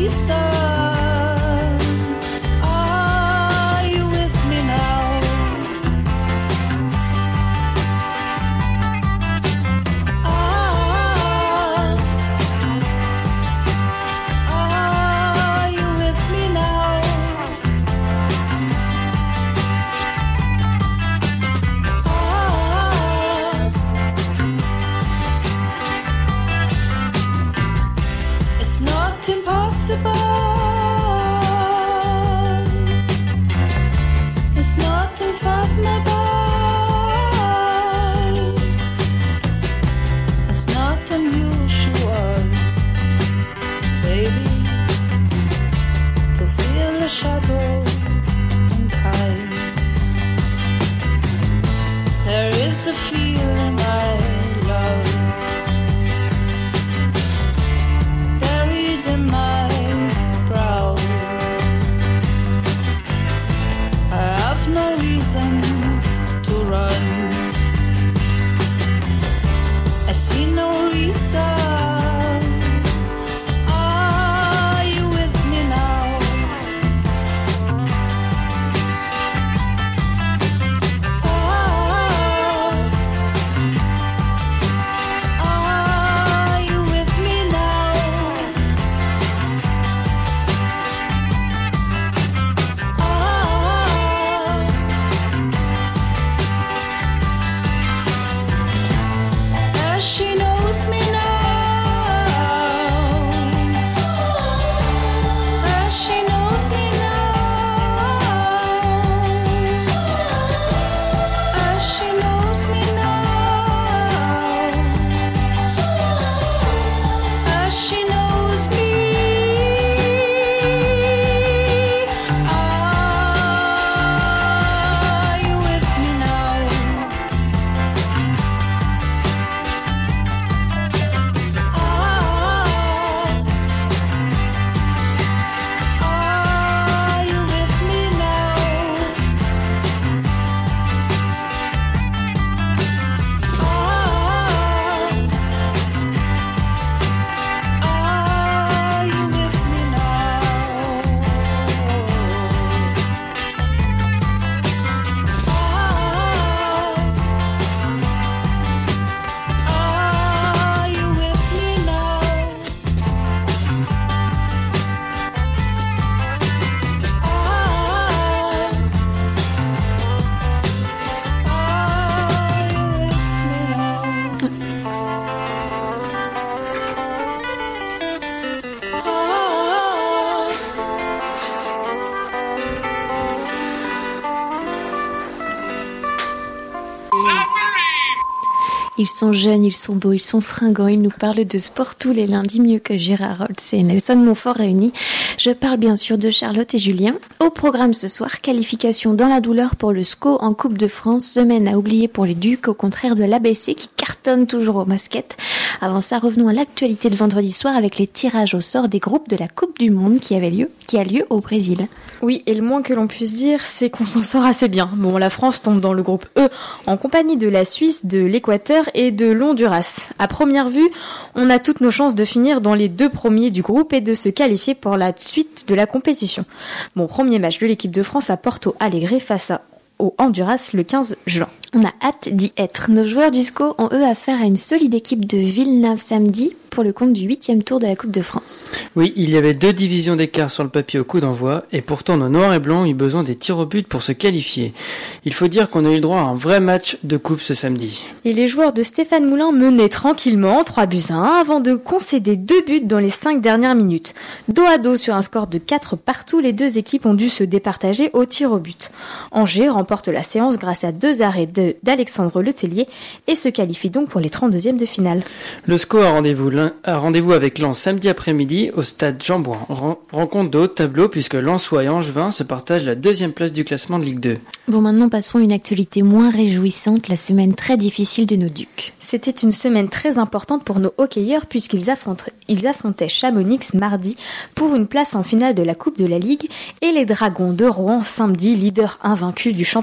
Ils sont jeunes, ils sont beaux, ils sont fringants, ils nous parlent de sport tous les lundis mieux que Gérard Holtz et Nelson Montfort réunis. Je parle bien sûr de Charlotte et Julien. Au programme ce soir, qualification dans la douleur pour le S C O en Coupe de France, semaine à oublier pour les Ducs, au contraire de l'A B C qui cartonne toujours au basket. Avant ça, revenons à l'actualité de vendredi soir avec les tirages au sort des groupes de la Coupe du Monde qui avait lieu, qui a lieu au Brésil. Oui, et le moins que l'on puisse dire, c'est qu'on s'en sort assez bien. Bon, la France tombe dans le groupe E en compagnie de la Suisse, de l'Équateur et de l'Honduras. À première vue, on a toutes nos chances de finir dans les deux premiers du groupe et de se qualifier pour la suite de la compétition. Bon, premier match de l'équipe de France à Porto Alegre face à au Honduras le quinze juin. On a hâte d'y être. Nos joueurs du S C O ont eux affaire à une solide équipe de Villeneuve samedi pour le compte du huitième tour de la Coupe de France. Oui, il y avait deux divisions d'écart sur le papier au coup d'envoi et pourtant nos noirs et blancs ont eu besoin des tirs au but pour se qualifier. Il faut dire qu'on a eu le droit à un vrai match de coupe ce samedi. Et les joueurs de Stéphane Moulin menaient tranquillement trois buts à un avant de concéder deux buts dans les cinq dernières minutes. Dos à dos sur un score de quatre partout, les deux équipes ont dû se départager au tir au but. Angers remporte la séance grâce à deux arrêts de, d'Alexandre Letellier et se qualifie donc pour les trente-deuxièmes de finale. Le S C O a rendez-vous, a rendez-vous avec Lens samedi après-midi au stade Jean-Bouin. Ren- rencontre de haut tableau puisque Lensois et Angevin se partagent la deuxième place du classement de Ligue deux. Bon, maintenant passons à une actualité moins réjouissante, la semaine très difficile de nos Ducs. C'était une semaine très importante pour nos hockeyeurs puisqu'ils affrontaient, ils affrontaient Chamonix mardi pour une place en finale de la Coupe de la Ligue et les Dragons de Rouen samedi, leader invaincu du championnat.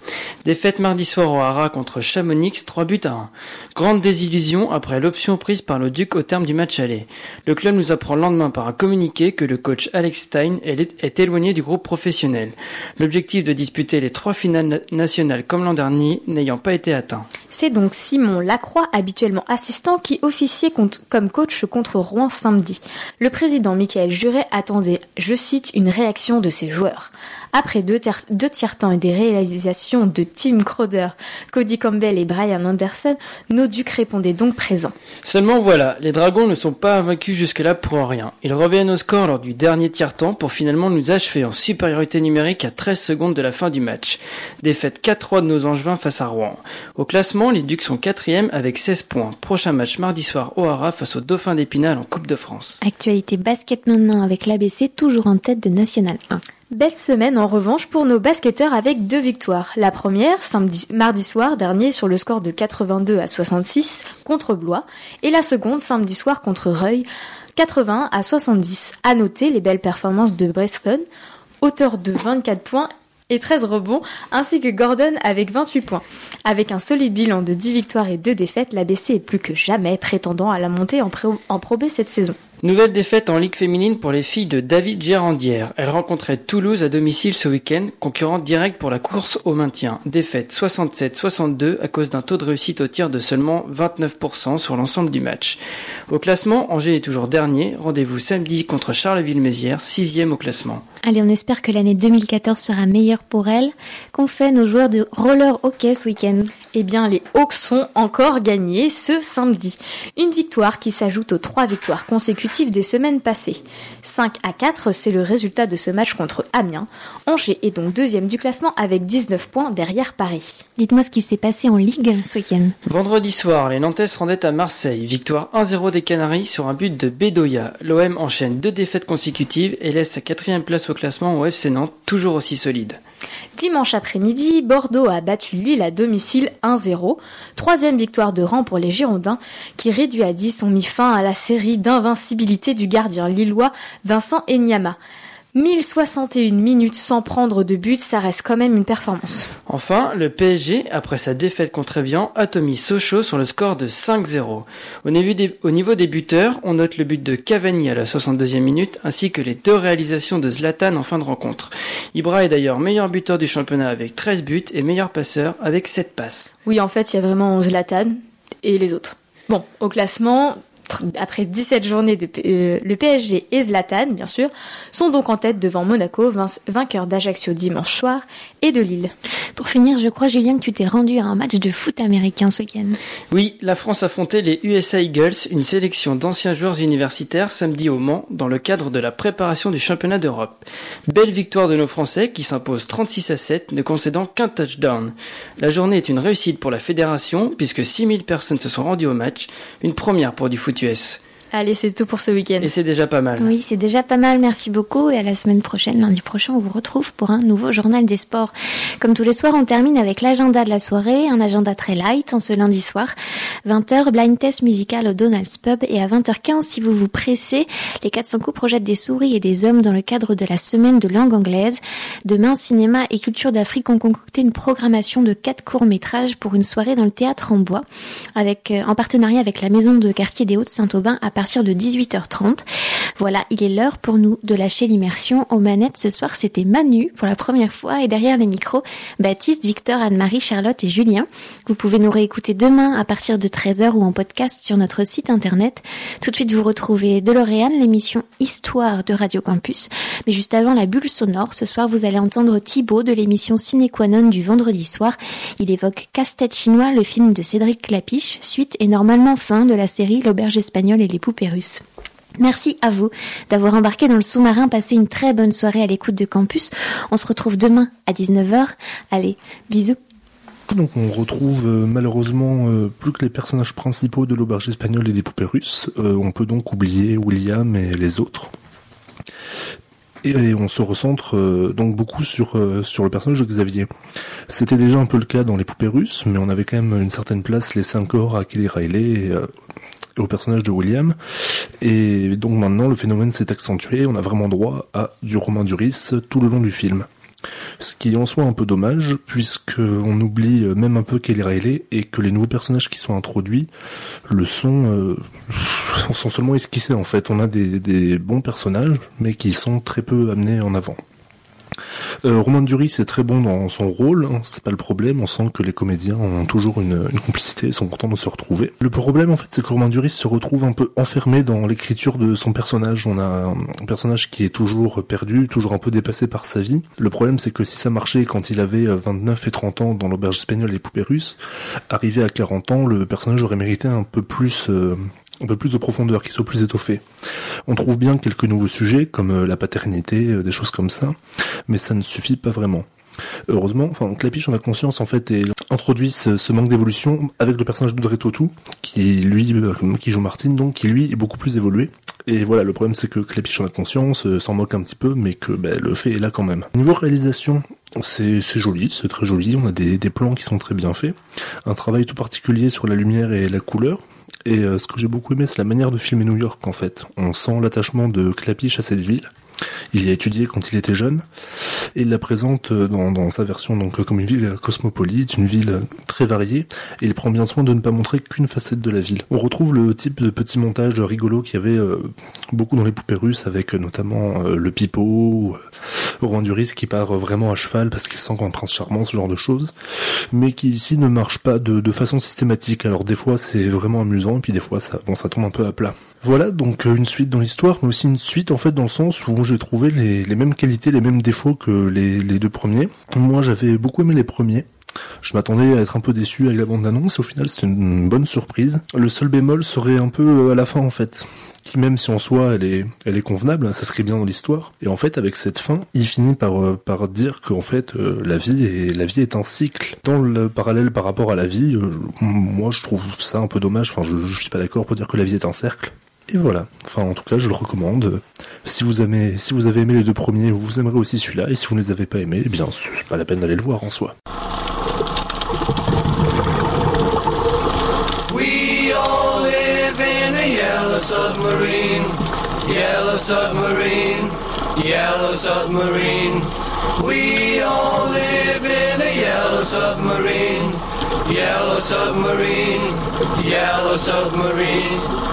Défaite mardi soir au Hara contre Chamonix, trois buts à un. Grande désillusion après l'option prise par le Duc au terme du match aller. Le club nous apprend le lendemain par un communiqué que le coach Alex Stein est éloigné du groupe professionnel. L'objectif de disputer les trois finales nationales comme l'an dernier n'ayant pas été atteint. C'est donc Simon Lacroix, habituellement assistant, qui officiait comme coach contre Rouen samedi. Le président Michael Juret attendait, je cite, une réaction de ses joueurs. Après deux, ter- deux tiers-temps et des réalisations de Tim Crowder, Cody Campbell et Brian Anderson, nos Ducs répondaient donc présents. Seulement voilà, les Dragons ne sont pas invaincus jusque-là pour rien. Ils reviennent au score lors du dernier tiers-temps pour finalement nous achever en supériorité numérique à treize secondes de la fin du match. Défaite quatre trois de nos Angevins face à Rouen. Au classement, les Ducs sont quatrième avec seize points. Prochain match mardi soir au Hara face aux Dauphins d'Épinal en Coupe de France. Actualité basket maintenant avec l'A B C toujours en tête de National un. Belle semaine en revanche pour nos basketteurs avec deux victoires. La première, samedi, mardi soir dernier sur le score de quatre-vingt-deux à soixante-six contre Blois. Et la seconde, samedi soir contre Reuil, quatre-vingts à soixante-dix. À noter les belles performances de Preston, auteur de vingt-quatre points et treize rebonds, ainsi que Gordon avec vingt-huit points. Avec un solide bilan de dix victoires et deux défaites, l'A B C est plus que jamais prétendant à la montée en, Pro, en Pro B cette saison. Nouvelle défaite en Ligue féminine pour les filles de David Gérandière. Elles rencontraient Toulouse à domicile ce week-end, concurrent direct pour la course au maintien. Défaite soixante-sept soixante-deux à cause d'un taux de réussite au tir de seulement vingt-neuf pour cent sur l'ensemble du match. Au classement, Angers est toujours dernier. Rendez-vous samedi contre Charleville-Mézières, sixième au classement. Allez, on espère que l'année deux mille quatorze sera meilleure pour elles. Qu'ont fait nos joueurs de roller hockey ce week-end ? Eh bien, les Hawks sont encore gagnés ce samedi. Une victoire qui s'ajoute aux trois victoires consécutives des semaines passées. cinq à quatre, c'est le résultat de ce match contre Amiens. Angers est donc deuxième du classement avec dix-neuf points derrière Paris. Dites-moi ce qui s'est passé en Ligue ce week-end. Vendredi soir, les Nantais se rendaient à Marseille. Victoire un zéro des Canaries sur un but de Bedoya. L'O M enchaîne deux défaites consécutives et laisse sa quatrième place au classement au F C Nantes, toujours aussi solide. Dimanche après-midi, Bordeaux a battu Lille à domicile un zéro. Troisième victoire de rang pour les Girondins, qui réduit à dix ont mis fin à la série d'invincibilité du gardien lillois Vincent Enyama. mille soixante et une minutes sans prendre de but, ça reste quand même une performance. Enfin, le P S G, après sa défaite contre Evian, a mis Sochaux sur le score de cinq zéro. Au niveau, des, au niveau des buteurs, on note le but de Cavani à la soixante-deuxième minute, ainsi que les deux réalisations de Zlatan en fin de rencontre. Ibra est d'ailleurs meilleur buteur du championnat avec treize buts et meilleur passeur avec sept passes. Oui, en fait, il y a vraiment Zlatan et les autres. Bon, au classement, après dix-sept journées, de, euh, le P S G et Zlatan, bien sûr, sont donc en tête devant Monaco, vainqueur d'Ajaccio dimanche soir, et de Lille. Pour finir, je crois, Julien, que tu t'es rendu à un match de foot américain ce week-end. Oui, la France affrontait les U S A Eagles, une sélection d'anciens joueurs universitaires, samedi au Mans, dans le cadre de la préparation du championnat d'Europe. Belle victoire de nos Français, qui s'imposent trente-six à sept, ne concédant qu'un touchdown. La journée est une réussite pour la fédération, puisque six mille personnes se sont rendues au match, une première pour du foot U S. Allez, c'est tout pour ce week-end. Et c'est déjà pas mal. Oui, c'est déjà pas mal. Merci beaucoup. Et à la semaine prochaine, lundi prochain, on vous retrouve pour un nouveau journal des sports. Comme tous les soirs, on termine avec l'agenda de la soirée. Un agenda très light en ce lundi soir. vingt heures, blind test musical au Donald's Pub. Et à vingt heures quinze, si vous vous pressez, les quatre cents coups projettent des souris et des hommes dans le cadre de la semaine de langue anglaise. Demain, cinéma et culture d'Afrique ont concocté une programmation de quatre courts-métrages pour une soirée dans le théâtre en bois, avec, euh, en partenariat avec la maison de quartier des Hauts-de-Saint-Aubin à partir de dix-huit heures trente. Voilà, il est l'heure pour nous de lâcher l'immersion. Aux manettes ce soir, c'était Manu pour la première fois et derrière les micros, Baptiste, Victor, Anne-Marie, Charlotte et Julien. Vous pouvez nous réécouter demain à partir de treize heures ou en podcast sur notre site internet. Tout de suite, vous retrouvez DeLorean, l'émission Histoire de Radio Campus. Mais juste avant la bulle sonore, ce soir, vous allez entendre Thibaut de l'émission Ciné Qua Non du vendredi soir. Il évoque Casse-tête chinois, le film de Cédric Clapiche, suite et normalement fin de la série L'auberge espagnole et les poupées russes. Merci à vous d'avoir embarqué dans le sous-marin, passé une très bonne soirée à l'écoute de Campus. On se retrouve demain à dix-neuf heures. Allez, bisous. Donc on retrouve euh, malheureusement euh, plus que les personnages principaux de l'auberge espagnole et des poupées russes. Euh, on peut donc oublier William et les autres. Et, et on se recentre euh, donc beaucoup sur euh, sur le personnage de Xavier. C'était déjà un peu le cas dans les poupées russes, mais on avait quand même une certaine place laissée encore à Kelly Riley et euh, au personnage de William. Et donc maintenant, le phénomène s'est accentué. On a vraiment droit à du Romain Duris tout le long du film. Ce qui est en soi un peu dommage, puisqu'on oublie même un peu Kelly Reilly et que les nouveaux personnages qui sont introduits le sont, euh, sont seulement esquissés en fait. On a des, des bons personnages, mais qui sont très peu amenés en avant. Euh, Romain Duris est très bon dans son rôle, hein, c'est pas le problème, on sent que les comédiens ont toujours une, une complicité, sont contents de se retrouver. Le problème en fait c'est que Romain Duris se retrouve un peu enfermé dans l'écriture de son personnage, on a un personnage qui est toujours perdu, toujours un peu dépassé par sa vie. Le problème c'est que si ça marchait quand il avait vingt-neuf et trente ans dans l'auberge espagnole et les poupées russes, arrivé à quarante ans, le personnage aurait mérité un peu plus... Euh, un peu plus de profondeur, qui soit plus étoffé. On trouve bien quelques nouveaux sujets, comme la paternité, des choses comme ça, mais ça ne suffit pas vraiment. Heureusement, enfin, Clapiche en a conscience, en fait, et introduit ce, ce manque d'évolution avec le personnage d'Audrey Tautou, qui, lui, qui joue Martine, donc, qui, lui, est beaucoup plus évolué. Et voilà, le problème, c'est que Clapiche en a conscience, s'en moque un petit peu, mais que, ben, le fait est là quand même. Niveau réalisation, c'est, c'est joli, c'est très joli, on a des, des plans qui sont très bien faits. Un travail tout particulier sur la lumière et la couleur. Et euh, ce que j'ai beaucoup aimé, c'est la manière de filmer New York, en fait. On sent l'attachement de Clapiche à cette ville. Il y a étudié quand il était jeune, et il la présente dans, dans sa version donc comme une ville cosmopolite, une ville très variée, et il prend bien soin de ne pas montrer qu'une facette de la ville. On retrouve le type de petit montage rigolo qu'il y avait euh, beaucoup dans les poupées russes, avec euh, notamment euh, le pipeau, euh, Romain Duris qui part euh, vraiment à cheval parce qu'il sent qu'un prince charmant, ce genre de choses, mais qui ici ne marche pas de, de façon systématique. Alors des fois c'est vraiment amusant, et puis des fois ça, bon, ça tombe un peu à plat. Voilà, donc euh, une suite dans l'histoire, mais aussi une suite en fait dans le sens où j'ai trouvé les, les mêmes qualités, les mêmes défauts que les, les deux premiers. Moi j'avais beaucoup aimé les premiers. Je m'attendais à être un peu déçu avec la bande-annonce, et au final c'est une bonne surprise. Le seul bémol serait un peu à la fin en fait, qui même si en soi elle est, elle est convenable, ça serait bien dans l'histoire. Et en fait avec cette fin, il finit par, euh, par dire qu'en fait euh, la vie est, la vie est un cycle. Dans le parallèle par rapport à la vie, euh, moi je trouve ça un peu dommage, enfin je, je suis pas d'accord pour dire que la vie est un cercle. Et voilà, enfin en tout cas je le recommande. Si vous aimez, si vous avez aimé les deux premiers, vous aimerez aussi celui-là, et si vous ne les avez pas aimés, eh bien c'est pas la peine d'aller le voir en soi. We all live in a yellow submarine, yellow submarine, yellow submarine. We all live in a yellow submarine, yellow submarine, yellow submarine.